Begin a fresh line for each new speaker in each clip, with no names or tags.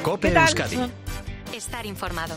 COPE Euskadi.
Estar informado.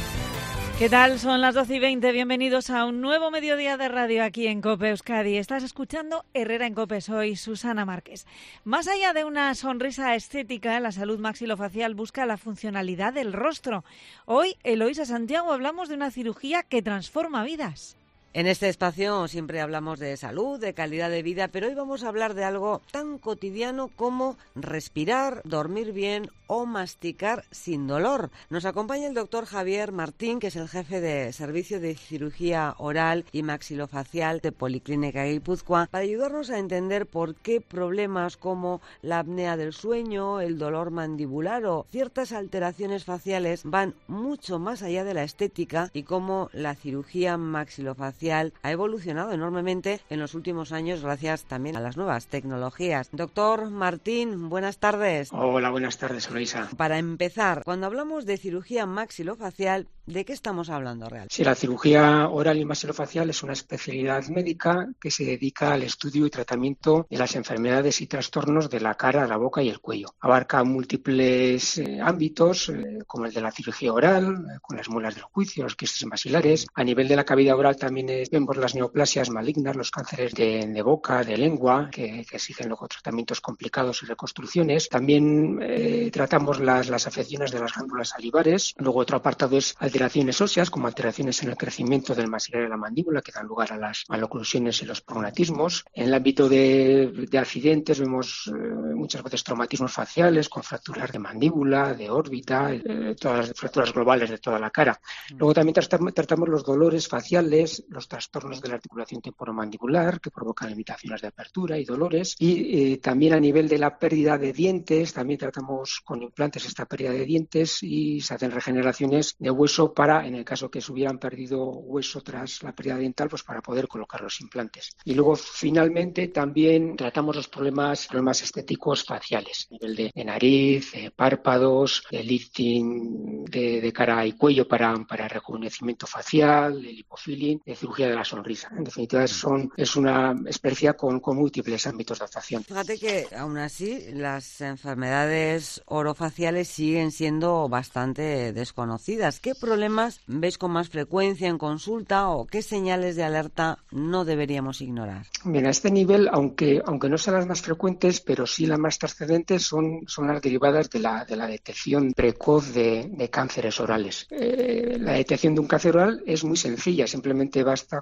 ¿Qué tal? Son las 12:20. Bienvenidos a un nuevo mediodía de radio aquí en COPE Euskadi. Estás escuchando Herrera en COPE. Soy Susana Márquez. Más allá de una sonrisa estética, la salud maxilofacial busca la funcionalidad del rostro. Hoy, Eloísa Santiago, hablamos de una cirugía que transforma vidas.
En este espacio siempre hablamos de salud, de calidad de vida, pero hoy vamos a hablar de algo tan cotidiano como respirar, dormir bien o masticar sin dolor. Nos acompaña el doctor Javier Martín, que es el jefe de Servicio de Cirugía Oral y Maxilofacial de Policlínica Guipúzcoa, para ayudarnos a entender por qué problemas como la apnea del sueño, el dolor mandibular o ciertas alteraciones faciales van mucho más allá de la estética y cómo la cirugía maxilofacial ha evolucionado enormemente en los últimos años gracias también a las nuevas tecnologías. Doctor Martín, buenas tardes.
Hola, buenas tardes, Eloísa.
Para empezar, cuando hablamos de cirugía maxilofacial, ¿de qué estamos hablando realmente?
Sí, la cirugía oral y maxilofacial es una especialidad médica que se dedica al estudio y tratamiento de las enfermedades y trastornos de la cara, la boca y el cuello. Abarca múltiples ámbitos, como el de la cirugía oral, con las muelas del juicio, los quistes maxilares. A nivel de la cavidad oral también vemos las neoplasias malignas, los cánceres de boca, de lengua, que exigen luego tratamientos complicados y reconstrucciones. También tratamos las afecciones de las glándulas salivares. Luego otro apartado es alteraciones óseas, como alteraciones en el crecimiento del maxilar y la mandíbula, que dan lugar a las maloclusiones y los prognatismos. En el ámbito de accidentes vemos muchas veces traumatismos faciales, con fracturas de mandíbula, de órbita, todas las fracturas globales de toda la cara. Luego también tratamos los dolores faciales, los trastornos de la articulación temporomandibular, que provocan limitaciones de apertura y dolores. Y también a nivel de la pérdida de dientes, también tratamos con implantes esta pérdida de dientes y se hacen regeneraciones de hueso para, en el caso que se hubieran perdido hueso tras la pérdida dental, pues para poder colocar los implantes. Y luego, finalmente, también tratamos los problemas estéticos faciales, a nivel de nariz, párpados, de lifting de cara y cuello para rejuvenecimiento facial, de lipofilling, de cirugía de la sonrisa. En definitiva, es una experiencia con múltiples ámbitos de actuación.
Fíjate que, aún así, las enfermedades orofaciales siguen siendo bastante desconocidas. ¿Qué problemas veis con más frecuencia en consulta o qué señales de alerta no deberíamos ignorar?
Bien, a este nivel, aunque no sean las más frecuentes, pero sí las más trascendentes, son las derivadas de la detección precoz de cánceres orales. La detección de un cáncer oral es muy sencilla, simplemente basta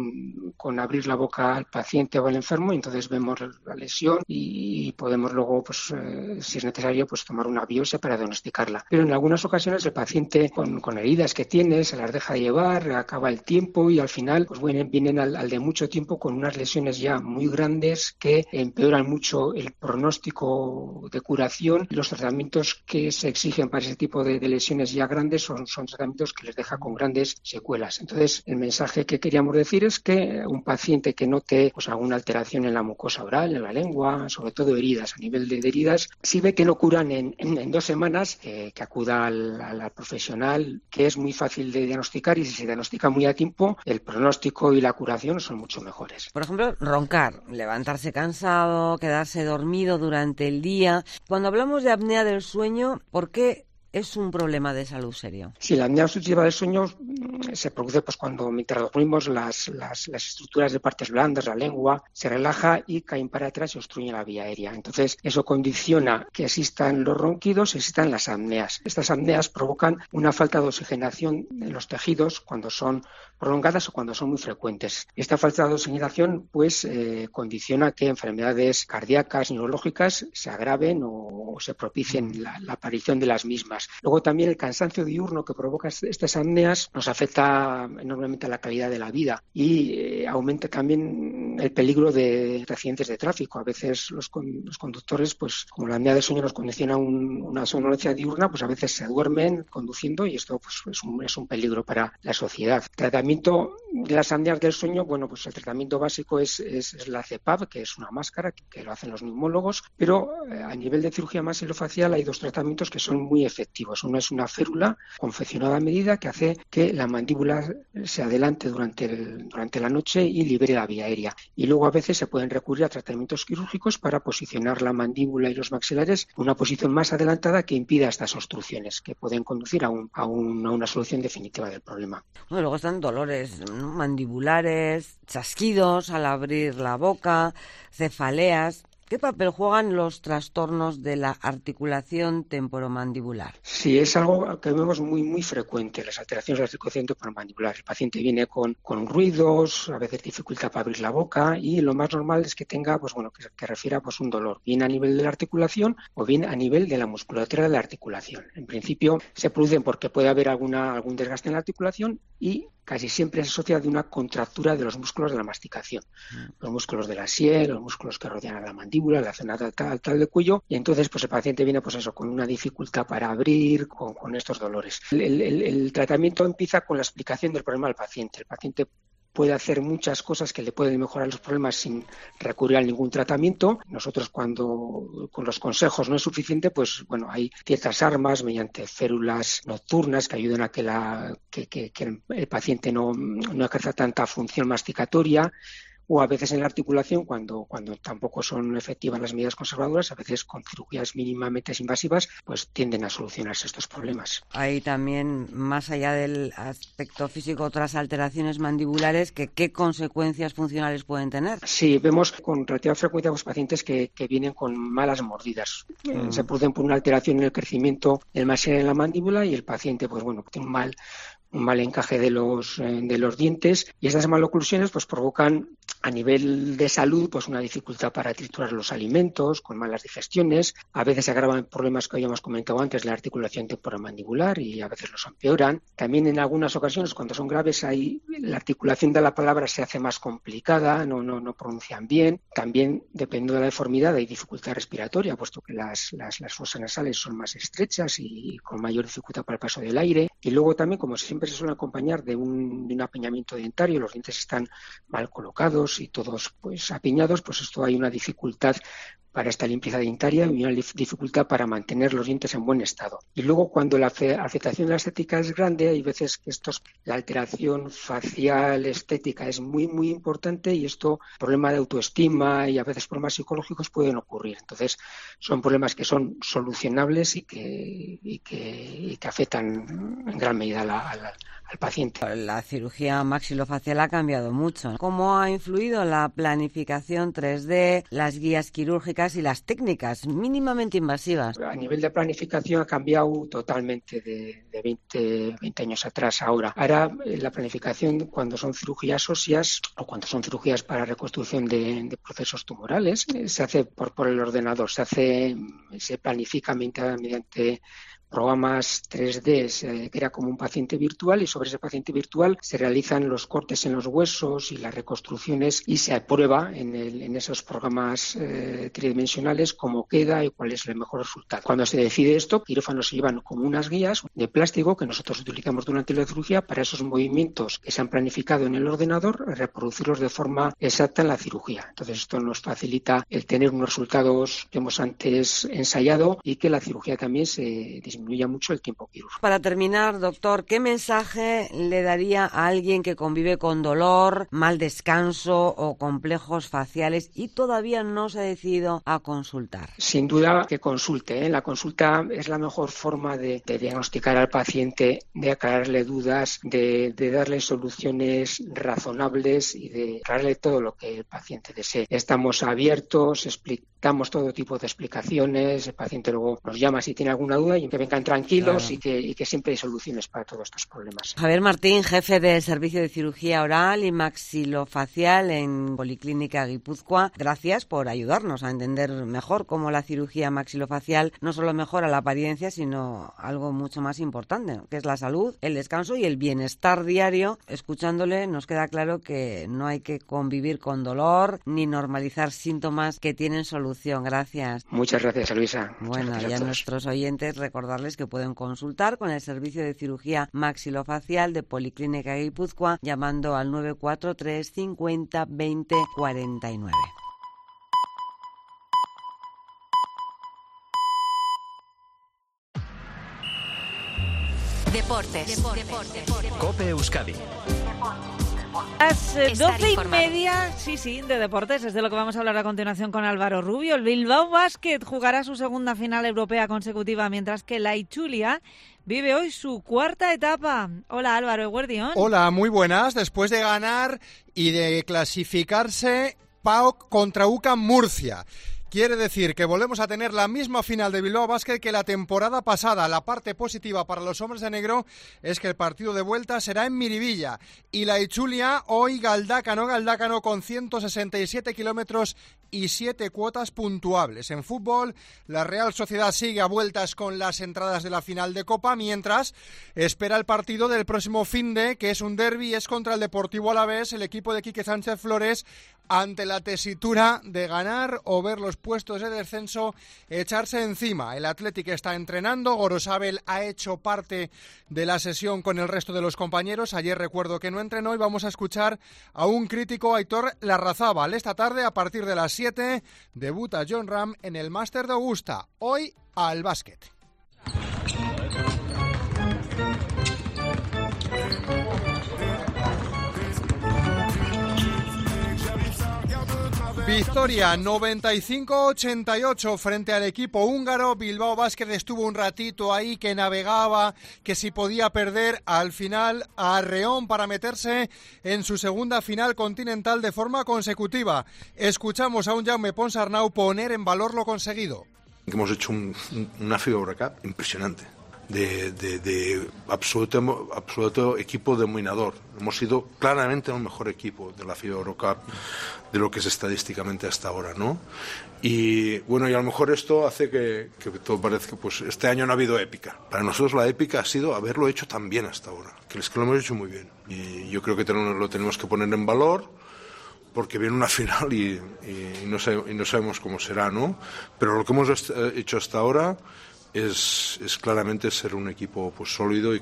con abrir la boca al paciente o al enfermo, y entonces vemos la lesión y podemos luego, pues, si es necesario, pues tomar una biopsia para diagnosticarla. Pero en algunas ocasiones el paciente con heridas que tiene se las deja llevar, acaba el tiempo y al final pues vienen al de mucho tiempo con unas lesiones ya muy grandes que empeoran mucho el pronóstico de curación. Los tratamientos que se exigen para ese tipo de lesiones ya grandes son tratamientos que les deja con grandes secuelas. Entonces, el mensaje que queríamos decir es que un paciente que note pues alguna alteración en la mucosa oral, en la lengua, sobre todo heridas, a nivel de heridas, si ve que no curan en 2 semanas, que acuda al profesional, que es muy fácil de diagnosticar, y si se diagnostica muy a tiempo, el pronóstico y la curación son mucho mejores.
Por ejemplo, roncar, levantarse cansado, quedarse dormido durante el día. Cuando hablamos de apnea del sueño, ¿por qué es un problema de salud serio?
Sí, la apnea obstructiva del sueño se produce pues cuando mientras dormimos las estructuras de partes blandas, la lengua, se relaja y caen para atrás y obstruyen la vía aérea. Entonces, eso condiciona que existan los ronquidos y existan las apneas. Estas apneas provocan una falta de oxigenación en los tejidos cuando son prolongadas o cuando son muy frecuentes. Esta falta de oxigenación pues condiciona que enfermedades cardíacas, neurológicas se agraven o se propicien la aparición de las mismas. Luego también el cansancio diurno que provoca estas apneas nos afecta enormemente a la calidad de la vida y aumenta también el peligro de accidentes de tráfico. A veces los conductores, pues como la apnea del sueño nos condiciona una somnolencia diurna, pues a veces se duermen conduciendo y esto pues es un peligro para la sociedad. Tratamiento de las apneas del sueño, bueno, pues el tratamiento básico es la CPAP, que es una máscara que lo hacen los neumólogos, pero a nivel de cirugía maxilofacial hay 2 tratamientos que son muy efectivos. Uno es una férula confeccionada a medida que hace que la mandíbula se adelante durante la noche y libere la vía aérea. Y luego a veces se pueden recurrir a tratamientos quirúrgicos para posicionar la mandíbula y los maxilares en una posición más adelantada que impida estas obstrucciones, que pueden conducir a una solución definitiva del problema.
Bueno, luego están dolores, ¿no?, mandibulares, chasquidos al abrir la boca, cefaleas. ¿Qué papel juegan los trastornos de la articulación temporomandibular?
Sí, es algo que vemos muy frecuente, las alteraciones de la articulación temporomandibular. El paciente viene con ruidos, a veces dificultad para abrir la boca, y lo más normal es que tenga, que refiera un dolor, bien a nivel de la articulación o bien a nivel de la musculatura de la articulación. En principio se producen porque puede haber algún desgaste en la articulación y casi siempre es asociado a una contractura de los músculos de la masticación, los músculos de la sien, los músculos que rodean a la mandíbula, la zona tal del cuello, y entonces el paciente viene con una dificultad para abrir, con estos dolores. El tratamiento empieza con la explicación del problema al paciente. El paciente puede hacer muchas cosas que le pueden mejorar los problemas sin recurrir a ningún tratamiento. Nosotros, cuando con los consejos no es suficiente, hay ciertas armas mediante férulas nocturnas que ayudan a que el paciente no ejerza tanta función masticatoria, o a veces en la articulación, cuando tampoco son efectivas las medidas conservadoras, a veces con cirugías mínimamente invasivas, tienden a solucionarse estos problemas.
Hay también, más allá del aspecto físico, otras alteraciones mandibulares ¿qué consecuencias funcionales pueden tener?
Sí, vemos con relativa frecuencia pacientes que vienen con malas mordidas. Se producen por una alteración en el crecimiento del maxilar en la mandíbula y el paciente tiene un mal encaje de los dientes, y estas maloclusiones provocan a nivel de salud una dificultad para triturar los alimentos, con malas digestiones. A veces se agravan problemas que habíamos comentado antes, la articulación temporomandibular, y a veces los empeoran. También en algunas ocasiones, cuando son graves, la articulación de la palabra se hace más complicada, no pronuncian bien. También, dependiendo de la deformidad, hay dificultad respiratoria, puesto que las fosas nasales son más estrechas y con mayor dificultad para el paso del aire. Y luego también, como siempre se suele acompañar de un apiñamiento dentario, los dientes están mal colocados y todos apiñados, esto hay una dificultad para esta limpieza dentaria y una dificultad para mantener los dientes en buen estado. Y luego, cuando la afectación de la estética es grande, hay veces que la alteración facial estética es muy importante, y problemas de autoestima y a veces problemas psicológicos pueden ocurrir. Entonces, son problemas que son solucionables y que afectan en gran medida al paciente.
La cirugía maxilofacial ha cambiado mucho. ¿Cómo ha influido la planificación 3D, las guías quirúrgicas y las técnicas mínimamente invasivas?
A nivel de planificación ha cambiado totalmente de 20 años atrás a ahora. Ahora la planificación, cuando son cirugías óseas o cuando son cirugías para reconstrucción de procesos tumorales, se hace por el ordenador, se planifica mediante programas 3D, se crea como un paciente virtual, y sobre ese paciente virtual se realizan los cortes en los huesos y las reconstrucciones, y se aprueba en esos programas tridimensionales cómo queda y cuál es el mejor resultado. Cuando se decide esto, quirófanos se llevan como unas guías de plástico que nosotros utilizamos durante la cirugía para esos movimientos que se han planificado en el ordenador, reproducirlos de forma exacta en la cirugía. Entonces, esto nos facilita el tener unos resultados que hemos antes ensayado, y que la cirugía también se disminuya mucho el tiempo quirúrgico.
Para terminar, doctor, ¿qué mensaje le daría a alguien que convive con dolor, mal descanso o complejos faciales y todavía no se ha decidido a consultar?
Sin duda que consulte, ¿eh? La consulta es la mejor forma de diagnosticar al paciente, de aclararle dudas, de darle soluciones razonables y de aclararle todo lo que el paciente desee. Estamos abiertos, damos todo tipo de explicaciones, el paciente luego nos llama si tiene alguna duda, y que vengan tranquilos, claro, y que siempre hay soluciones para todos estos problemas.
Javier Martín, jefe del Servicio de Cirugía Oral y Maxilofacial en Policlínica Guipúzcoa, gracias por ayudarnos a entender mejor cómo la cirugía maxilofacial no solo mejora la apariencia, sino algo mucho más importante, que es la salud, el descanso y el bienestar diario. Escuchándole nos queda claro que no hay que convivir con dolor ni normalizar síntomas que tienen solución. Gracias.
Muchas gracias, Luisa.
Bueno, y a nuestros oyentes recordarles que pueden consultar con el Servicio de Cirugía Maxilofacial de Policlínica Guipúzcoa llamando al 943 50 20 49.
Deportes.
COPE Euskadi.
Las
Estar
12:30, sí, de deportes, es de lo que vamos a hablar a continuación con Álvaro Rubio. El Bilbao Basket jugará su segunda final europea consecutiva, mientras que la Itzulia vive hoy su cuarta etapa. Hola Álvaro Eguerdión.
Hola, muy buenas. Después de ganar y de clasificarse PAOK contra UCAM Murcia. Quiere decir que volvemos a tener la misma final de Bilbao Basket que la temporada pasada. La parte positiva para los hombres de negro es que el partido de vuelta será en Miribilla. Y la Itzulia hoy Galdácano con 167 kilómetros y 7 cuotas puntuables. En fútbol, la Real Sociedad sigue a vueltas con las entradas de la final de Copa, mientras espera el partido del próximo finde, que es un derbi, es contra el Deportivo Alavés, el equipo de Quique Sánchez Flores, ante la tesitura de ganar o ver los puestos de descenso echarse encima. El Athletic está entrenando, Gorosabel ha hecho parte de la sesión con el resto de los compañeros. Ayer recuerdo que no entrenó y vamos a escuchar a un crítico, Aitor Larrazábal. Esta tarde, a partir de las 7, debuta Jon Rahm en el Máster de Augusta. Hoy al básquet. Victoria 95-88 frente al equipo húngaro. Bilbao Basket estuvo un ratito ahí que navegaba, que si podía perder, al final arreón para meterse en su segunda final continental de forma consecutiva. Escuchamos a un Jaume Ponsarnau poner en valor lo conseguido.
Hemos hecho una FIBA Eurocup impresionante. De absoluto equipo dominador. Hemos sido claramente el mejor equipo de la FIBA Eurocup de lo que es estadísticamente hasta ahora, ¿no? Y bueno, y a lo mejor esto hace que todo parezca, pues este año no ha habido épica. Para nosotros la épica ha sido haberlo hecho tan bien hasta ahora, que es que lo hemos hecho muy bien. Y yo creo que lo tenemos que poner en valor, porque viene una final y no sabemos cómo será, ¿no? Pero lo que hemos hecho hasta ahora es claramente ser un equipo pues sólido y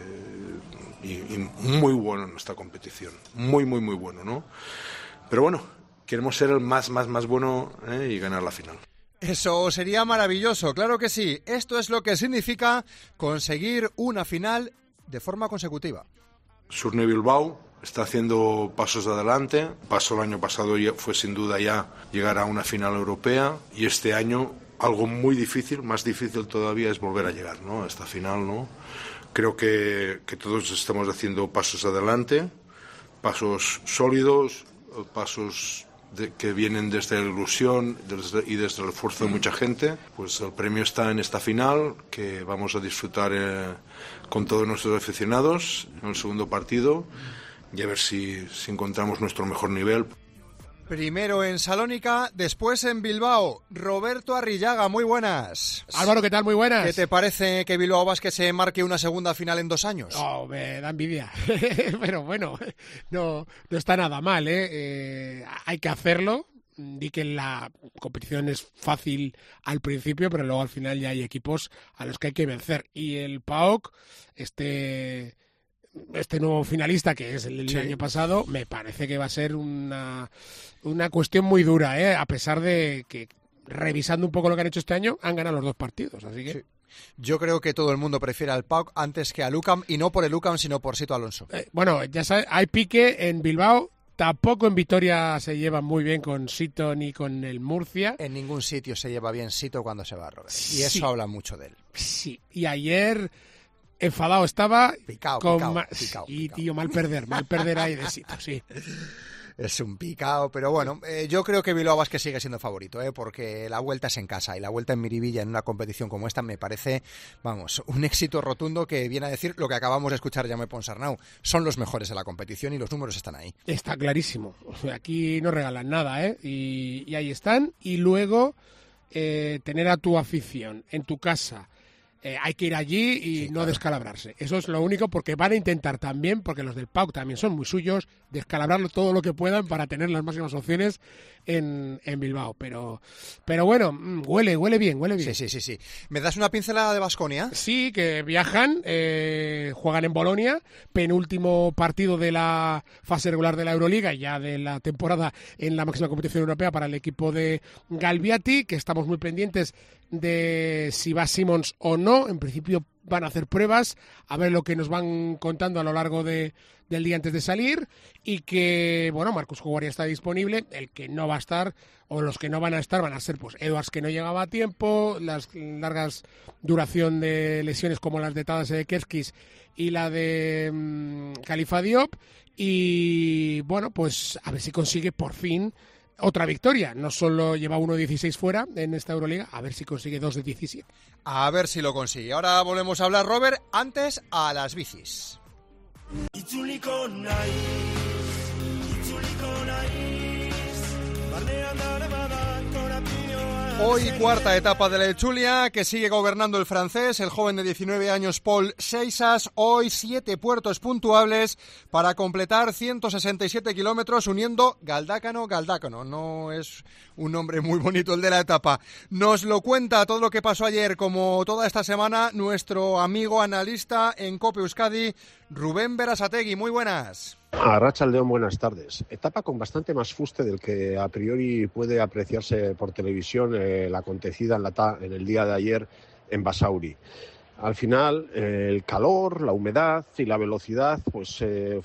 muy bueno en esta competición, muy bueno, ¿no? Pero bueno, queremos ser el más bueno y ganar la final.
Eso sería maravilloso, claro que sí. Esto es lo que significa conseguir una final de forma consecutiva.
Surne Bilbao está haciendo pasos adelante. Pasó el año pasado, fue sin duda ya llegar a una final europea, y este año algo muy difícil, más difícil todavía, es volver a llegar, ¿no?, a esta final, ¿no? Creo que todos estamos haciendo pasos adelante, pasos sólidos, pasos que vienen desde la ilusión y desde el esfuerzo de mucha gente. Pues el premio está en esta final, que vamos a disfrutar con todos nuestros aficionados en el segundo partido, y a ver si encontramos nuestro mejor nivel.
Primero en Salónica, después en Bilbao. Roberto Arrillaga, muy buenas.
Álvaro, ¿qué tal? Muy buenas.
¿Qué te parece que Bilbao Basket se marque una segunda final en 2 años?
Oh, me da envidia. Pero bueno, no está nada mal, ¿eh? Hay que hacerlo. Di que la competición es fácil al principio, pero luego al final ya hay equipos a los que hay que vencer. Y el PAOK, este nuevo finalista, que es el año pasado, me parece que va a ser una cuestión muy dura, ¿eh? A pesar de que, revisando un poco lo que han hecho este año, han ganado los 2 partidos, así que...
Sí. Yo creo que todo el mundo prefiere al PAOK antes que al UCAM, y no por el UCAM, sino por Sito Alonso.
Bueno, ya sabes, hay pique en Bilbao. Tampoco en Vitoria se lleva muy bien con Sito ni con el Murcia.
En ningún sitio se lleva bien Sito cuando se va a Robert. Y eso habla mucho de él.
Sí, y ayer... enfadado estaba.
Picao.
Y tío, mal perder ahí de Sito, sí.
Es un picao, pero bueno, yo creo que Bilbao Basket sigue siendo favorito, porque la vuelta es en casa, y la vuelta en Miribilla en una competición como esta me parece, vamos, un éxito rotundo, que viene a decir lo que acabamos de escuchar Jaume Ponsarnau. Son los mejores de la competición y los números están ahí. Está
clarísimo. O sea, aquí no regalan nada, y ahí están. Y luego tener a tu afición en tu casa. Hay que ir allí y no descalabrarse. Eso es lo único, porque van a intentar también, porque los del PAOK también son muy suyos, descalabrarlo todo lo que puedan para tener las máximas opciones en Bilbao. Pero bueno, huele bien.
Sí. ¿Me das una pincelada de Baskonia?
Sí, que viajan, juegan en Bolonia, penúltimo partido de la fase regular de la Euroliga y ya de la temporada en la máxima competición europea para el equipo de Galbiati, que estamos muy pendientes de si va Simmons o no. En principio van a hacer pruebas, a ver lo que nos van contando a lo largo del día antes de salir, y que, bueno, Marcus Howard ya está disponible. El que no va a estar, o los que no van a estar, van a ser pues Edwards, que no llegaba a tiempo, las largas duración de lesiones como las de Tadej Kerskis y la de Khalifa Diop, y bueno, pues a ver si consigue por fin otra victoria. No solo lleva 1-16 fuera en esta Euroliga, a ver si consigue 2 de 17.
A ver si lo consigue. Ahora volvemos a hablar, Robert, antes a las bicis. Hoy cuarta etapa de la Etxulia, que sigue gobernando el francés, el joven de 19 años Paul Seixas. Hoy 7 puertos puntuables para completar 167 kilómetros uniendo Galdácano. No es un nombre muy bonito el de la etapa. Nos lo cuenta todo lo que pasó ayer, como toda esta semana, nuestro amigo analista en COPE Euskadi, Rubén Berasategui. Muy buenas.
Arratsaldeon, buenas tardes. Etapa con bastante más fuste del que a priori puede apreciarse por televisión la acontecida en el día de ayer en Basauri. Al final, el calor, la humedad y la velocidad pues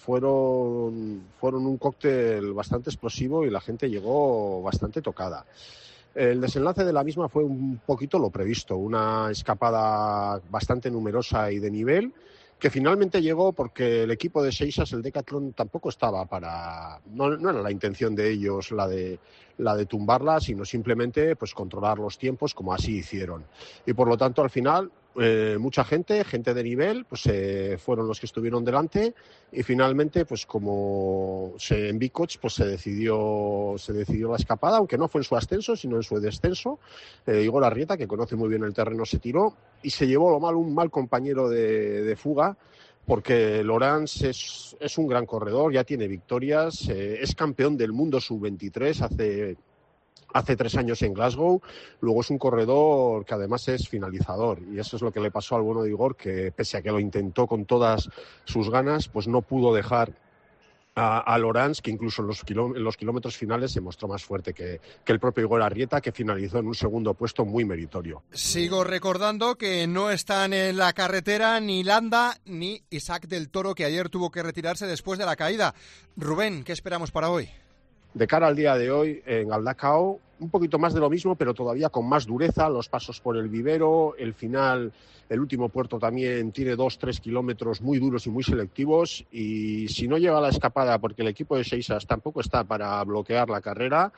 fueron un cóctel bastante explosivo y la gente llegó bastante tocada. El desenlace de la misma fue un poquito lo previsto, una escapada bastante numerosa y de nivel, que finalmente llegó porque el equipo de Seixas, el Decathlon, tampoco estaba no era la intención de ellos la de tumbarla, sino simplemente pues controlar los tiempos, como así hicieron. Y por lo tanto, al final, mucha gente de nivel, pues fueron los que estuvieron delante, y finalmente, pues como en Bikoch, pues se decidió la escapada, aunque no fue en su ascenso, sino en su descenso. Igor Arrieta, que conoce muy bien el terreno, se tiró y se llevó un mal compañero de fuga, porque Laurens es un gran corredor, ya tiene victorias, es campeón del mundo sub-23 hace 3 años en Glasgow. Luego es un corredor que además es finalizador, y eso es lo que le pasó al bueno de Igor, que pese a que lo intentó con todas sus ganas, pues no pudo dejar a Laurens, que incluso en los kilómetros finales se mostró más fuerte que el propio Igor Arrieta, que finalizó en un segundo puesto muy meritorio.
Sigo recordando que no están en la carretera ni Landa ni Isaac del Toro, que ayer tuvo que retirarse después de la caída. Rubén, ¿qué esperamos para hoy?
De cara al día de hoy, en Galdacao, un poquito más de lo mismo, pero todavía con más dureza, los pasos por el vivero, el final, el último puerto también tiene 2-3 kilómetros muy duros y muy selectivos, y si no llega la escapada, porque el equipo de Seixas tampoco está para bloquear la carrera,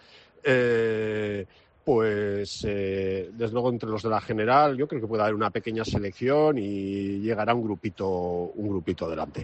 pues desde luego entre los de la general yo creo que puede haber una pequeña selección y llegará un grupito delante.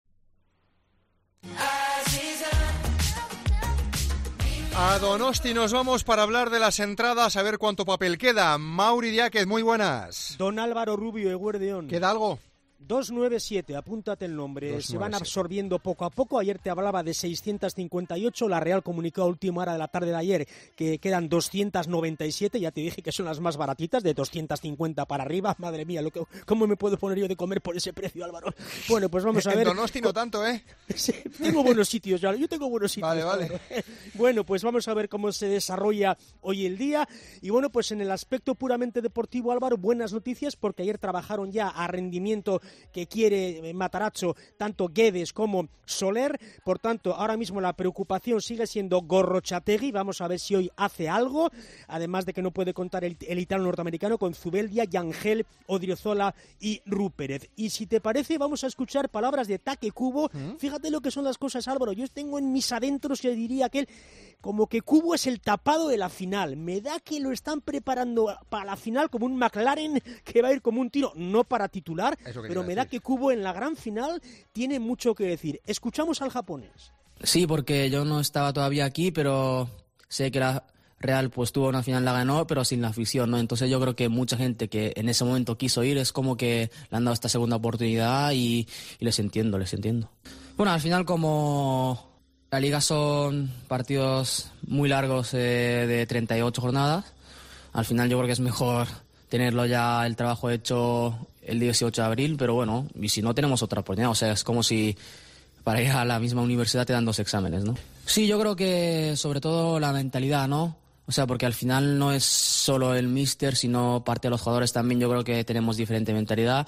A Donosti nos vamos para hablar de las entradas, a ver cuánto papel queda. Mauri Diáquez, muy buenas.
Don Álvaro Rubio, Eguerdeón.
¿Queda algo?
297, apúntate el nombre.
297.
Se van absorbiendo poco a poco. Ayer te hablaba de 658. La Real comunicó a última hora de la tarde de ayer que quedan 297. Ya te dije que son las más baratitas, de 250 para arriba. Madre mía, ¿cómo me puedo poner yo de comer por ese precio, Álvaro? Bueno, pues vamos a ver.
En Donosti no tanto, ¿eh?
Sí, tengo buenos sitios, yo tengo buenos sitios.
Vale.
Bueno, pues vamos a ver cómo se desarrolla hoy el día. Y bueno, pues en el aspecto puramente deportivo, Álvaro, buenas noticias, porque ayer trabajaron ya a rendimiento que quiere Matarazzo, tanto Guedes como Soler. Por tanto, ahora mismo la preocupación sigue siendo Gorrotxategi. Vamos a ver si hoy hace algo, además de que no puede contar el italo norteamericano con Zubeldia, Yangel, Odriozola y Rupérez. Y si te parece, vamos a escuchar palabras de Take Kubo. Fíjate lo que son las cosas, Álvaro. Yo tengo en mis adentros, yo diría que como que Kubo es el tapado de la final. Me da que lo están preparando para la final como un McLaren que va a ir como un tiro, no para titular, pero me da que Kubo en la gran final tiene mucho que decir. Escuchamos al japonés.
Sí, porque yo no estaba todavía aquí, pero sé que la Real pues tuvo una final, la ganó, pero sin la afición, ¿no? Entonces yo creo que mucha gente que en ese momento quiso ir es como que le han dado esta segunda oportunidad y les entiendo. Bueno, al final, como la liga son partidos muy largos de 38 jornadas, al final yo creo que es mejor tenerlo ya el trabajo hecho el 18 de abril, pero bueno, y si no tenemos otra oportunidad, o sea, es como si para ir a la misma universidad te dan 2 exámenes, ¿no? Sí, yo creo que sobre todo la mentalidad, ¿no? O sea, porque al final no es solo el míster, sino parte de los jugadores también. Yo creo que tenemos diferente mentalidad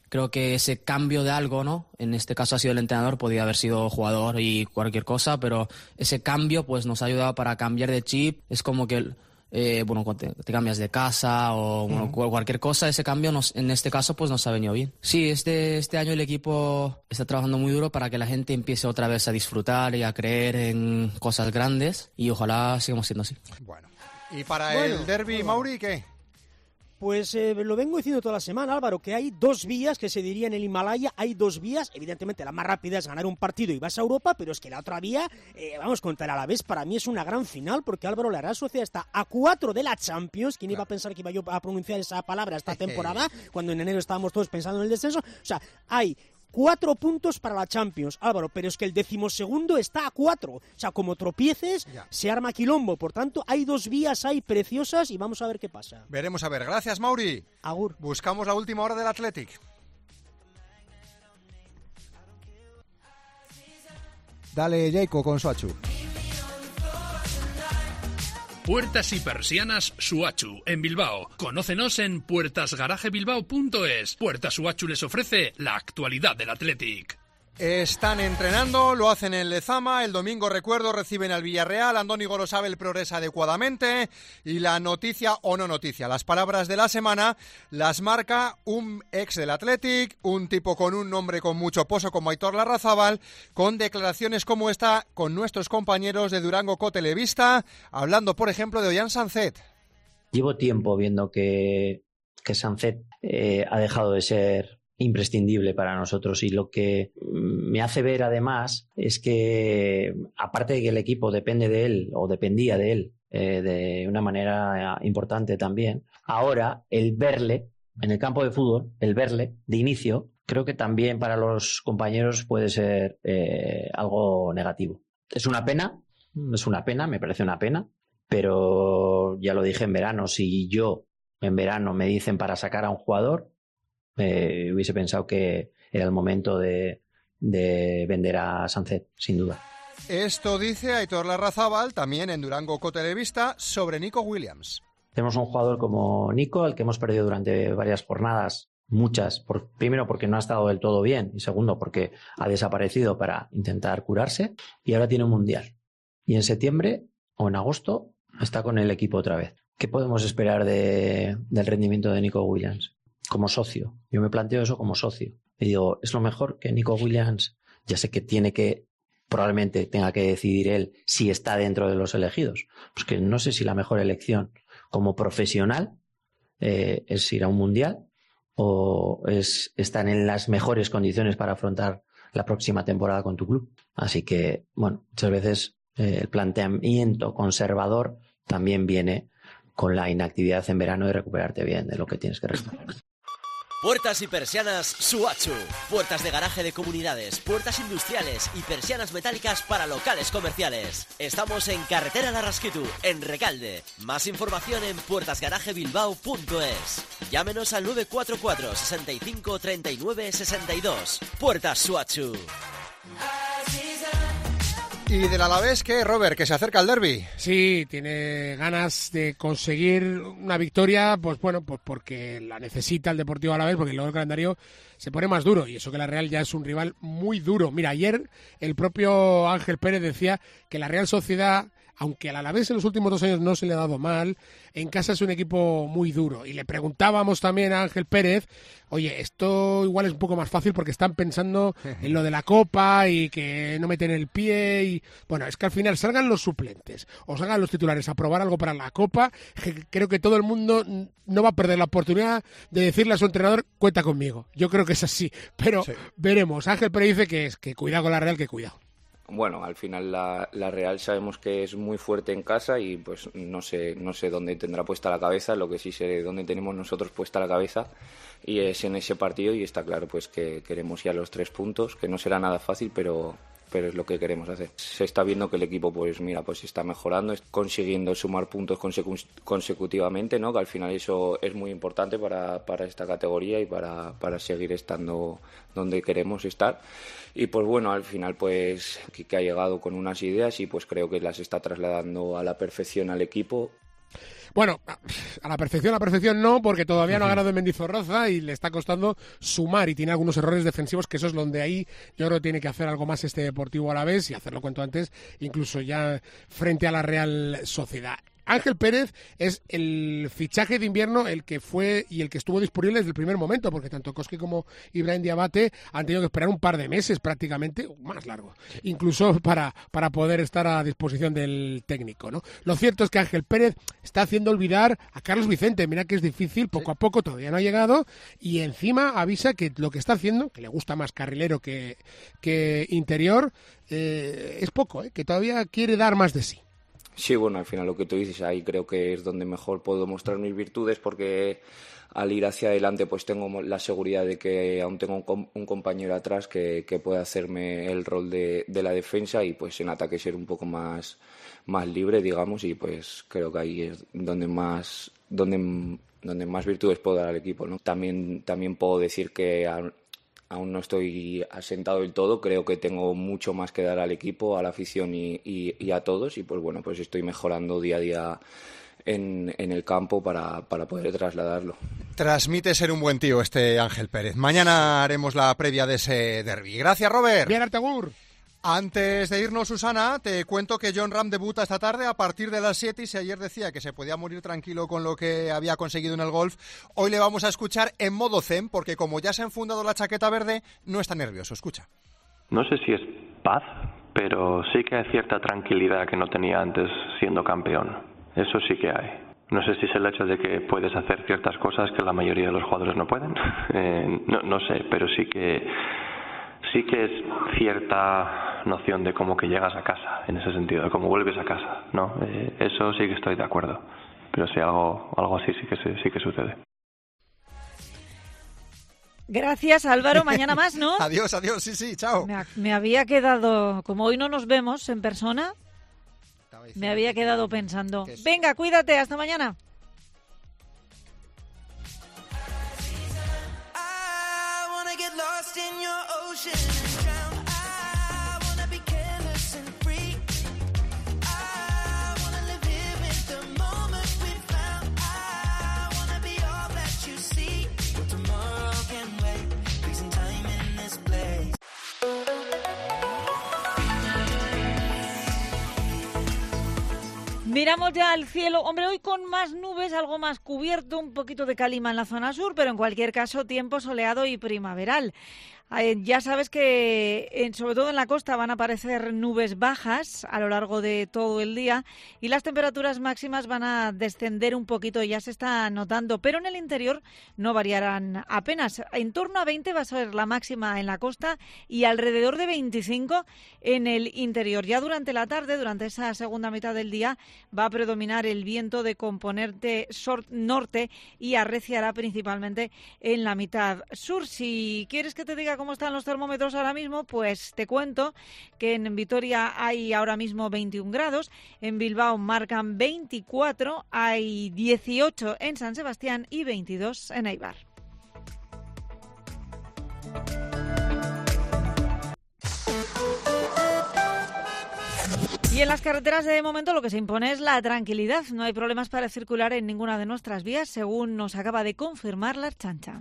creo que ese cambio de algo, ¿no? En este caso ha sido el entrenador, podía haber sido jugador y cualquier cosa, pero ese cambio pues nos ha ayudado para cambiar de chip. Es como que cuando te cambias de casa o cualquier cosa, ese cambio en este caso pues nos ha venido bien. Sí, este año el equipo está trabajando muy duro para que la gente empiece otra vez a disfrutar y a creer en cosas grandes, y ojalá sigamos siendo así.
Bueno, y para el derbi, Mauri, ¿qué?
Pues lo vengo diciendo toda la semana, Álvaro, que hay 2 vías, que se diría en el Himalaya, hay 2 vías. Evidentemente la más rápida es ganar un partido y vas a Europa, pero es que la otra vía, contra el Alavés, para mí es una gran final, porque Álvaro, la Real Sociedad está a 4 de la Champions. ¿Quién iba a pensar que iba yo a pronunciar esa palabra esta temporada, cuando en enero estábamos todos pensando en el descenso? O sea, hay 4 puntos para la Champions, Álvaro, pero es que el 12º está a 4. O sea, como tropieces, se arma quilombo. Por tanto, hay 2 vías ahí preciosas y vamos a ver qué pasa.
Veremos a ver. Gracias, Mauri.
Agur.
Buscamos la última hora del Athletic. Dale, Jacob, con Suachu.
Puertas y persianas Suachu, en Bilbao. Conócenos en puertasgarajebilbao.es. Puertas Suachu les ofrece la actualidad del Athletic.
Están entrenando, lo hacen en Lezama. El domingo, recuerdo, reciben al Villarreal. Andoni Gorosabel progresa adecuadamente. Y la noticia o no noticia, las palabras de la semana las marca un ex del Athletic, un tipo con un nombre con mucho pozo como Aitor Larrazábal, con declaraciones como esta con nuestros compañeros de Durango Cotelevista, hablando, por ejemplo, de Ollán Sancet.
Llevo tiempo viendo que Sancet ha dejado de ser imprescindible para nosotros, y lo que me hace ver además es que, aparte de que el equipo depende de él o dependía de él de una manera importante también, ahora el verle en el campo de fútbol, el verle de inicio, creo que también para los compañeros puede ser algo negativo. Es una pena, me parece una pena, pero ya lo dije en verano, si yo en verano me dicen para sacar a un jugador, hubiese pensado que era el momento de vender a Sancet, sin duda.
Esto dice Aitor Larrazábal, también en Durango Cotelevista, sobre Nico Williams.
Tenemos un jugador como Nico, al que hemos perdido durante varias jornadas, muchas, primero porque no ha estado del todo bien, y segundo porque ha desaparecido para intentar curarse, y ahora tiene un mundial. Y en septiembre o en agosto está con el equipo otra vez. ¿Qué podemos esperar del rendimiento de Nico Williams? Como socio, yo me planteo eso como socio. Y digo, es lo mejor que Nico Williams, ya sé que probablemente tenga que decidir él si está dentro de los elegidos. Pues que no sé si la mejor elección como profesional es ir a un mundial o es estar en las mejores condiciones para afrontar la próxima temporada con tu club. Así que, bueno, muchas veces el planteamiento conservador también viene con la inactividad en verano y recuperarte bien de lo que tienes que recuperar.
Puertas y persianas Suachu. Puertas de garaje de comunidades, puertas industriales y persianas metálicas para locales comerciales. Estamos en Carretera Larrasquitu, en Recalde. Más información en puertasgarajebilbao.es. Llámenos al 944 65 39 62. Puertas Suachu.
¿Y del Alavés qué, Robert, que se acerca al derbi?
Sí, tiene ganas de conseguir una victoria, pues bueno, pues porque la necesita el Deportivo Alavés, porque luego el calendario se pone más duro, y eso que la Real ya es un rival muy duro. Mira, ayer el propio Ángel Pérez decía que la Real Sociedad, aunque al Alavés en los últimos 2 años no se le ha dado mal, en casa es un equipo muy duro. Y le preguntábamos también a Ángel Pérez, oye, esto igual es un poco más fácil porque están pensando en lo de la Copa y que no meten el pie. Y bueno, es que al final salgan los suplentes o salgan los titulares a probar algo para la Copa, creo que todo el mundo no va a perder la oportunidad de decirle a su entrenador, cuenta conmigo. Yo creo que es así, pero sí, veremos. Ángel Pérez dice que cuidado con la Real, que cuidado.
Bueno, al final la Real sabemos que es muy fuerte en casa y pues no sé dónde tendrá puesta la cabeza. Lo que sí sé dónde tenemos nosotros puesta la cabeza y es en ese partido, y está claro pues que queremos ya los 3 puntos, que no será nada fácil, pero es lo que queremos hacer. Se está viendo que el equipo pues está mejorando, consiguiendo sumar puntos consecutivamente, ¿no? Que al final eso es muy importante para esta categoría y para seguir estando donde queremos estar. Y pues bueno, al final pues que ha llegado con unas ideas y pues creo que las está trasladando a la perfección al equipo.
Bueno, a la perfección no, porque todavía no ha ganado en Mendizorroza y le está costando sumar y tiene algunos errores defensivos, que eso es donde ahí yo creo que tiene que hacer algo más este Deportivo Alavés y hacerlo cuanto antes, incluso ya frente a la Real Sociedad. Ángel Pérez es el fichaje de invierno, el que fue y el que estuvo disponible desde el primer momento, porque tanto Koski como Ibrahim Diabate han tenido que esperar un par de meses prácticamente, o más largo, incluso para poder estar a disposición del técnico, ¿no? Lo cierto es que Ángel Pérez está haciendo olvidar a Carlos Vicente. Mira que es difícil, poco a poco, todavía no ha llegado, y encima avisa que lo que está haciendo, que le gusta más carrilero que interior, es poco, que todavía quiere dar más de sí.
Sí, bueno, al final lo que tú dices, ahí creo que es donde mejor puedo mostrar mis virtudes, porque al ir hacia adelante pues tengo la seguridad de que aún tengo un compañero atrás que puede hacerme el rol de la defensa y pues en ataque ser un poco más libre, digamos, y pues creo que ahí es donde más virtudes puedo dar al equipo, ¿no? También puedo decir que aún no estoy asentado del todo, creo que tengo mucho más que dar al equipo, a la afición y a todos, y pues bueno, pues estoy mejorando día a día en el campo para poder trasladarlo.
Transmite ser un buen tío este Ángel Pérez. Mañana haremos la previa de ese derbi. Gracias, Robert.
Bien, Arteagur.
Antes de irnos, Susana, te cuento que Jon Rahm debuta esta tarde a partir de las 7 y si ayer decía que se podía morir tranquilo con lo que había conseguido en el golf, hoy le vamos a escuchar en modo zen, porque como ya se ha enfundado la chaqueta verde, no está nervioso. Escucha.
No sé si es paz, pero sí que hay cierta tranquilidad que no tenía antes siendo campeón. Eso sí que hay. No sé si es el hecho de que puedes hacer ciertas cosas que la mayoría de los jugadores no pueden. No sé, pero sí que es cierta noción de cómo que llegas a casa, en ese sentido, de cómo vuelves a casa, ¿no? Eso sí que estoy de acuerdo, pero sí algo así sí que sucede.
Gracias, Álvaro. Mañana más, ¿no?
Adiós, sí, chao.
Me había quedado, como hoy no nos vemos en persona, me había quedado pensando, venga, cuídate, hasta mañana. Miramos ya al cielo. Hombre, hoy con más nubes, algo más cubierto, un poquito de calima en la zona sur, pero en cualquier caso tiempo soleado y primaveral. Ya sabes que, sobre todo en la costa, van a aparecer nubes bajas a lo largo de todo el día y las temperaturas máximas van a descender un poquito, ya se está notando, pero en el interior no variarán apenas. En torno a 20 va a ser la máxima en la costa y alrededor de 25 en el interior. Ya durante la tarde, durante esa segunda mitad del día, va a predominar el viento de componente norte y arreciará principalmente en la mitad sur. Si quieres que te diga cómo están los termómetros ahora mismo, pues te cuento que en Vitoria hay ahora mismo 21 grados, en Bilbao marcan 24, hay 18 en San Sebastián y 22 en Eibar. Y en las carreteras de momento lo que se impone es la tranquilidad. No hay problemas para circular en ninguna de nuestras vías, según nos acaba de confirmar la Ertzaintza.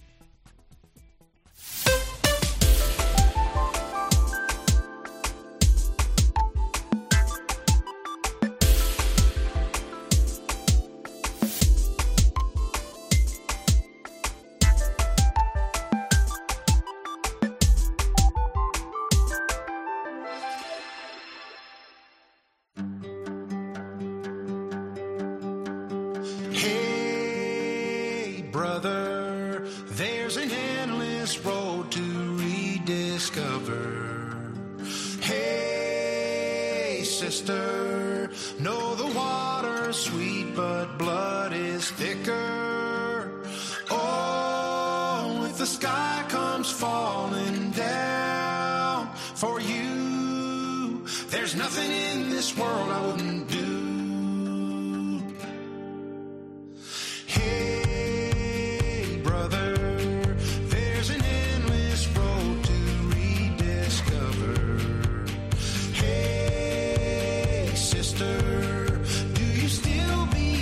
No, the water's sweet, but blood is thicker. Oh, if the sky comes falling down for you, there's nothing in this world I wouldn't do. Hey, brother, there's an endless road to rediscover. Hey, sister, do you still believe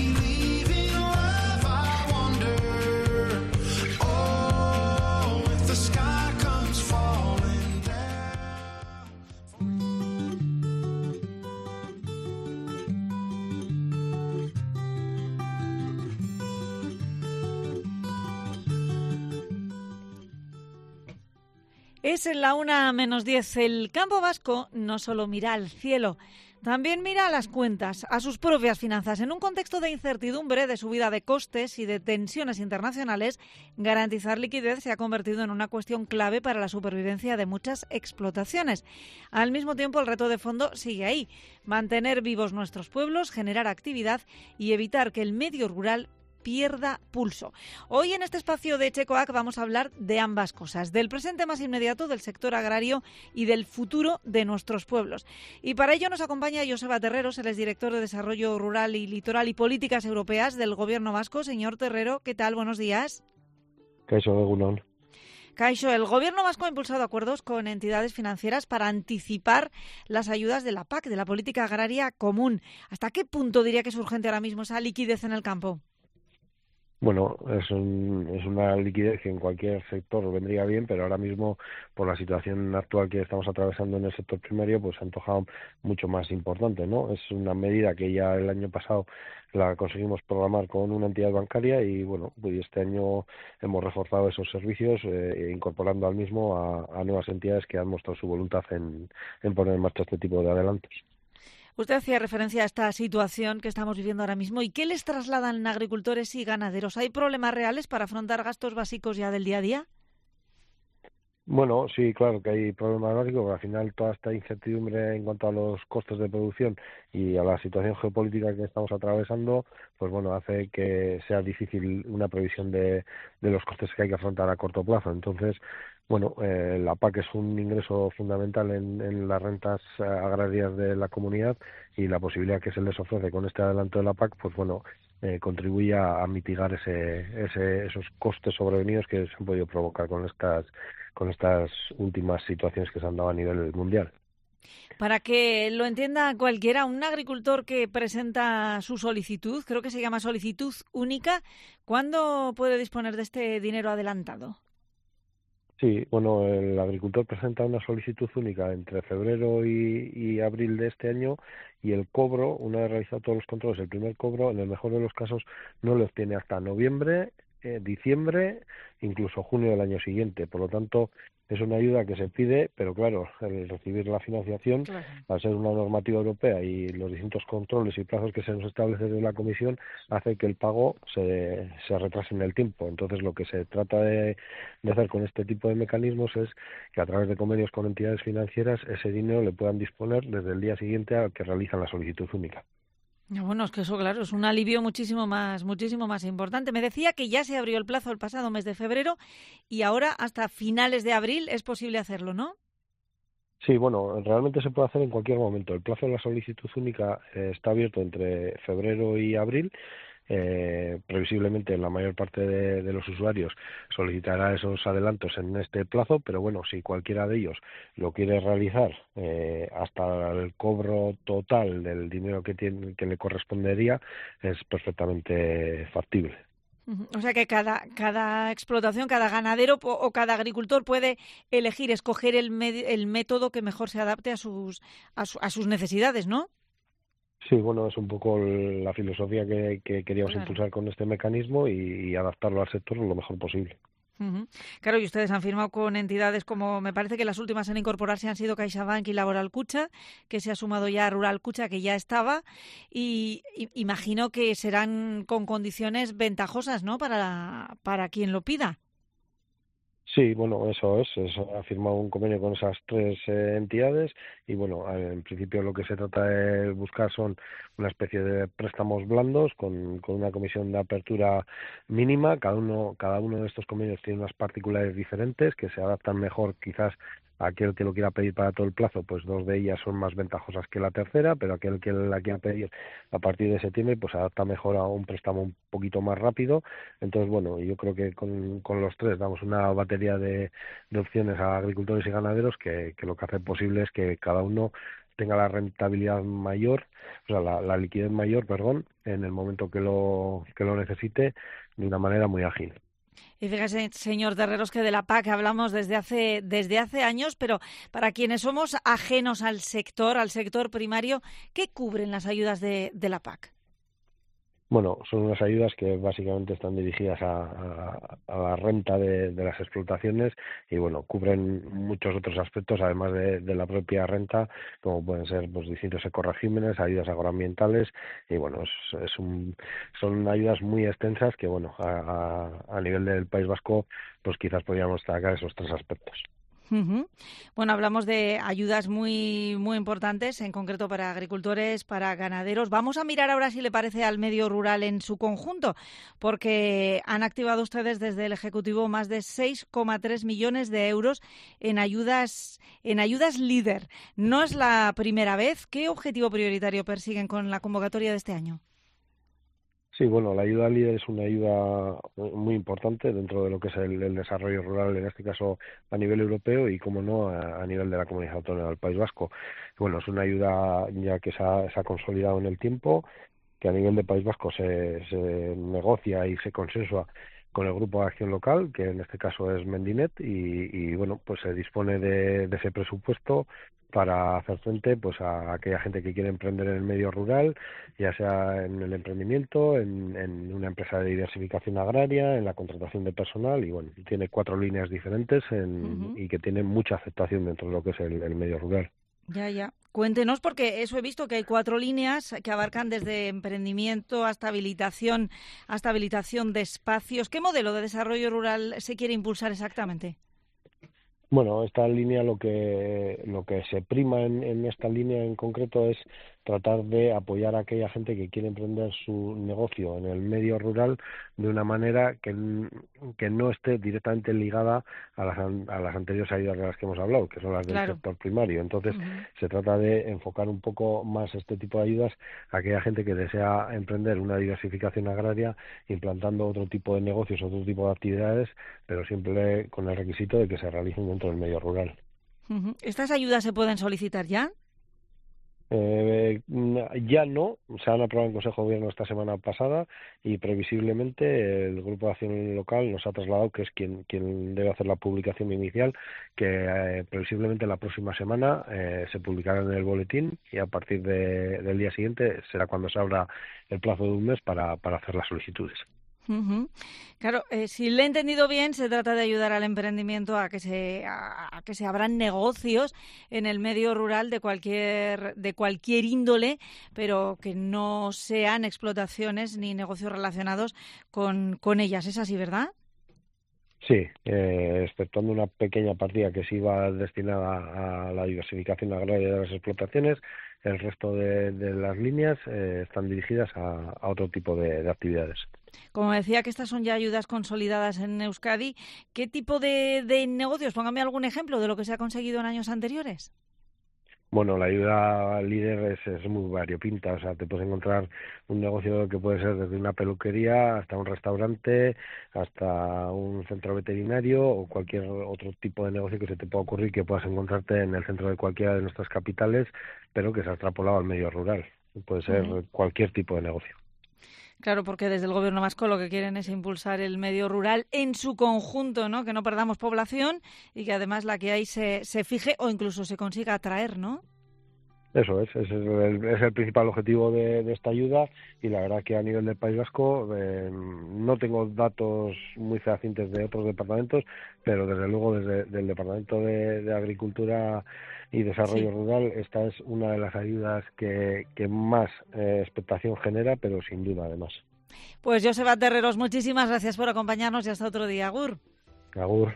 Es la 1:10. El campo vasco no solo mira al cielo, también mira a las cuentas, a sus propias finanzas. En un contexto de incertidumbre, de subida de costes y de tensiones internacionales, garantizar liquidez se ha convertido en una cuestión clave para la supervivencia de muchas explotaciones. Al mismo tiempo, el reto de fondo sigue ahí: mantener vivos nuestros pueblos, generar actividad y evitar que el medio rural pierda pulso. Hoy en este espacio de Checoac vamos a hablar de ambas cosas, del presente más inmediato del sector agrario y del futuro de nuestros pueblos. Y para ello nos acompaña Joseba Terreros, él es director de Desarrollo Rural y Litoral y Políticas Europeas del Gobierno Vasco. Señor Terrero, ¿qué tal? Buenos días.
Kaixo, egunon.
Kaixo, el Gobierno vasco ha impulsado acuerdos con entidades financieras para anticipar las ayudas de la PAC, de la Política Agraria Común. ¿Hasta qué punto diría que es urgente ahora mismo esa liquidez en el campo?
Bueno, es una liquidez que en cualquier sector vendría bien, pero ahora mismo, por la situación actual que estamos atravesando en el sector primario, pues se ha antojado mucho más importante, ¿no? Es una medida que ya el año pasado la conseguimos programar con una entidad bancaria y, bueno, pues este año hemos reforzado esos servicios, incorporando al mismo a nuevas entidades que han mostrado su voluntad en poner en marcha este tipo de adelantos.
Usted hacía referencia a esta situación que estamos viviendo ahora mismo. ¿Y qué les trasladan agricultores y ganaderos? ¿Hay problemas reales para afrontar gastos básicos ya del día a día?
Bueno, sí, claro que hay problemas básicos, porque al final toda esta incertidumbre en cuanto a los costes de producción y a la situación geopolítica que estamos atravesando, pues bueno, hace que sea difícil una previsión de los costes que hay que afrontar a corto plazo. Entonces, bueno, la PAC es un ingreso fundamental en las rentas agrarias de la comunidad y la posibilidad que se les ofrece con este adelanto de la PAC, pues bueno, contribuye a mitigar esos costes sobrevenidos que se han podido provocar con estas últimas situaciones que se han dado a nivel mundial.
Para que lo entienda cualquiera, un agricultor que presenta su solicitud, creo que se llama solicitud única, ¿cuándo puede disponer de este dinero adelantado?
Sí, bueno, el agricultor presenta una solicitud única entre febrero y abril de este año y el cobro, una vez realizado todos los controles, el primer cobro, en el mejor de los casos, no lo obtiene hasta noviembre, diciembre, incluso junio del año siguiente. Por lo tanto, es una ayuda que se pide, pero claro, el recibir la financiación, claro, al ser una normativa europea y los distintos controles y plazos que se nos establecen desde la Comisión, hace que el pago se retrase en el tiempo. Entonces, lo que se trata de hacer con este tipo de mecanismos es que a través de convenios con entidades financieras ese dinero le puedan disponer desde el día siguiente al que realizan la solicitud única.
Bueno, es que eso, claro, es un alivio muchísimo más importante. Me decía que ya se abrió el plazo el pasado mes de febrero y ahora hasta finales de abril es posible hacerlo, ¿no?
Sí, bueno, realmente se puede hacer en cualquier momento. El plazo de la solicitud única está abierto entre febrero y abril. Previsiblemente la mayor parte de los usuarios solicitará esos adelantos en este plazo, pero bueno, si cualquiera de ellos lo quiere realizar hasta el cobro total del dinero que le correspondería, es perfectamente factible.
O sea que cada explotación, cada ganadero o cada agricultor puede escoger el método que mejor se adapte a sus necesidades, ¿no?
Sí, bueno, es un poco la filosofía que queríamos impulsar con este mecanismo y adaptarlo al sector lo mejor posible.
Uh-huh. Claro, y ustedes han firmado con entidades como, me parece que las últimas en incorporarse han sido CaixaBank y Laboral Kutxa, que se ha sumado ya a Rural Kutxa, que ya estaba, y imagino que serán con condiciones ventajosas, ¿no?, para quien lo pida.
Sí, bueno, eso ha firmado un convenio con esas tres entidades y bueno, en principio lo que se trata de buscar son una especie de préstamos blandos con una comisión de apertura mínima. Cada uno de estos convenios tiene unas particularidades diferentes que se adaptan mejor quizás a aquel que lo quiera pedir para todo el plazo, pues dos de ellas son más ventajosas que la tercera, pero aquel que la quiera pedir a partir de septiembre pues se adapta mejor a un préstamo un poquito más rápido. Entonces, bueno, yo creo que con los tres damos una batería de opciones a agricultores y ganaderos que lo que hace posible es que cada uno tenga la rentabilidad mayor, o sea, la liquidez mayor, en el momento que lo necesite de una manera muy ágil.
Y fíjese, señor Terreros, que de la PAC hablamos desde hace años, pero para quienes somos ajenos al sector primario, ¿qué cubren las ayudas de la PAC?
Bueno, son unas ayudas que básicamente están dirigidas a la renta de las explotaciones y, bueno, cubren muchos otros aspectos, además de la propia renta, como pueden ser pues distintos ecoregímenes, ayudas agroambientales y, bueno, son ayudas muy extensas que, bueno, a nivel del País Vasco, pues quizás podríamos destacar esos 3 aspectos.
Bueno, hablamos de ayudas muy importantes, en concreto para agricultores, para ganaderos. Vamos a mirar ahora, si le parece, al medio rural en su conjunto, porque han activado ustedes desde el Ejecutivo más de 6,3 millones de euros en ayudas LEADER. No es la primera vez. ¿Qué objetivo prioritario persiguen con la convocatoria de este año?
Sí, bueno, la ayuda LEADER es una ayuda muy importante dentro de lo que es el desarrollo rural, en este caso a nivel europeo y, como no, a nivel de la Comunidad Autónoma del País Vasco. Bueno, es una ayuda ya que se ha consolidado en el tiempo, que a nivel de País Vasco se negocia y se consensua con el Grupo de Acción Local, que en este caso es Mendinet, y bueno, pues se dispone de ese presupuesto para hacer frente pues a aquella gente que quiere emprender en el medio rural, ya sea en el emprendimiento, en una empresa de diversificación agraria, en la contratación de personal, y bueno, tiene 4 líneas diferentes y que tienen mucha aceptación dentro de lo que es el medio rural.
Ya. Cuéntenos, porque eso he visto, que hay 4 líneas que abarcan desde emprendimiento hasta habilitación de espacios. ¿Qué modelo de desarrollo rural se quiere impulsar exactamente?
Bueno, esta línea, lo que se prima en esta línea en concreto es tratar de apoyar a aquella gente que quiere emprender su negocio en el medio rural de una manera que no esté directamente ligada a las anteriores ayudas de las que hemos hablado, que son las del sector primario. Entonces, se trata de enfocar un poco más este tipo de ayudas a aquella gente que desea emprender una diversificación agraria, implantando otro tipo de negocios, otro tipo de actividades, pero siempre con el requisito de que se realicen dentro del medio rural.
¿Estas ayudas se pueden solicitar ya?
Ya no, se han aprobado en Consejo de Gobierno esta semana pasada y previsiblemente el Grupo de Acción Local nos ha trasladado que es quien debe hacer la publicación inicial, que previsiblemente la próxima semana se publicará en el boletín y a partir del día siguiente será cuando se abra el plazo de un mes para hacer las solicitudes.
Claro, si le he entendido bien, se trata de ayudar al emprendimiento a que se abran negocios en el medio rural de cualquier índole, pero que no sean explotaciones ni negocios relacionados con ellas. ¿Es así, verdad?
Sí, exceptuando una pequeña partida que sí va destinada a la diversificación agraria de las explotaciones, el resto de las líneas están dirigidas a otro tipo de actividades.
Como decía, que estas son ya ayudas consolidadas en Euskadi. ¿Qué tipo de negocios? Póngame algún ejemplo de lo que se ha conseguido en años anteriores.
Bueno, la ayuda LEADER es muy variopinta, o sea, te puedes encontrar un negocio que puede ser desde una peluquería hasta un restaurante, hasta un centro veterinario o cualquier otro tipo de negocio que se te pueda ocurrir que puedas encontrarte en el centro de cualquiera de nuestras capitales, pero que se ha extrapolado al medio rural. Puede ser cualquier tipo de negocio.
Claro, porque desde el Gobierno vasco lo que quieren es impulsar el medio rural en su conjunto, ¿no? Que no perdamos población y que además la que hay se fije o incluso se consiga atraer, ¿no?
Eso es el principal objetivo de esta ayuda y la verdad que a nivel del País Vasco no tengo datos muy fehacientes de otros departamentos, pero desde luego desde el Departamento de Agricultura y Desarrollo Rural esta es una de las ayudas que más expectación genera, pero sin duda además.
Pues Joseba Terreros, muchísimas gracias por acompañarnos y hasta otro día. Agur.
Agur.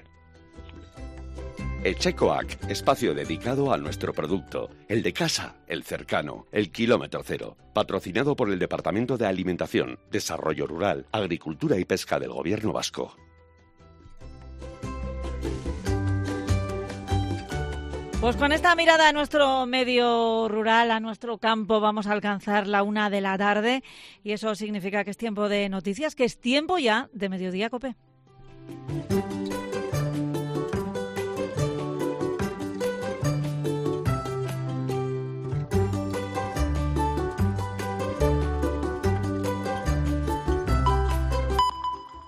Echecoac, espacio dedicado a nuestro producto, el de casa, el cercano, el kilómetro cero, patrocinado por el Departamento de Alimentación, Desarrollo Rural, Agricultura y Pesca del Gobierno vasco.
Pues con esta mirada a nuestro medio rural, a nuestro campo, vamos a alcanzar la 1 de la tarde y eso significa que es tiempo de noticias, que es tiempo ya de Mediodía COPE.